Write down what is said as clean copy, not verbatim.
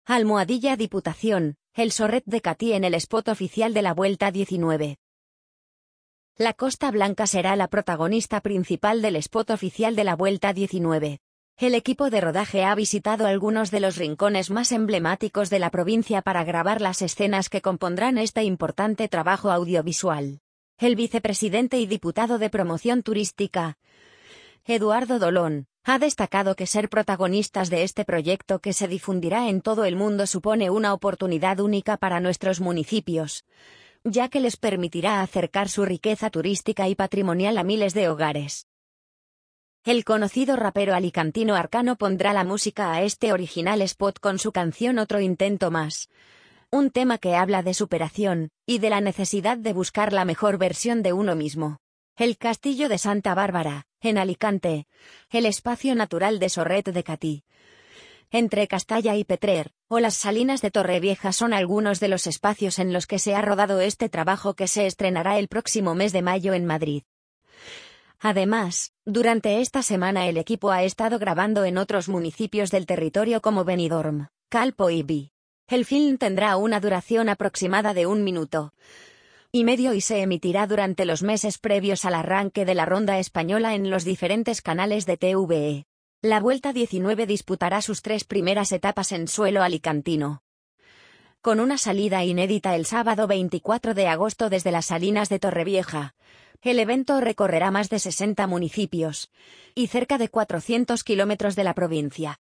Almohadilla Diputación, el Sorret de Catí en el spot oficial de la Vuelta 19. La Costa Blanca será la protagonista principal del spot oficial de la Vuelta 19. El equipo de rodaje ha visitado algunos de los rincones más emblemáticos de la provincia para grabar las escenas que compondrán este importante trabajo audiovisual. El vicepresidente y diputado de Promoción Turística, Eduardo Dolón, ha destacado que ser protagonistas de este proyecto que se difundirá en todo el mundo supone una oportunidad única para nuestros municipios, ya que les permitirá acercar su riqueza turística y patrimonial a miles de hogares. El conocido rapero alicantino Arcano pondrá la música a este original spot con su canción Otro Intento Más, un tema que habla de superación y de la necesidad de buscar la mejor versión de uno mismo. El Castillo de Santa Bárbara, en Alicante, el espacio natural de Sorret de Catí, entre Castalla y Petrer, o las Salinas de Torrevieja son algunos de los espacios en los que se ha rodado este trabajo que se estrenará el próximo mes de mayo en Madrid. Además, durante esta semana el equipo ha estado grabando en otros municipios del territorio como Benidorm, Calpo y Vi. El film tendrá una duración aproximada de 1 minuto y medio y se emitirá durante los meses previos al arranque de la ronda española en los diferentes canales de TVE. La Vuelta 19 disputará sus 3 primeras etapas en suelo alicantino, con una salida inédita el sábado 24 de agosto desde las Salinas de Torrevieja. El evento recorrerá más de 60 municipios y cerca de 400 kilómetros de la provincia.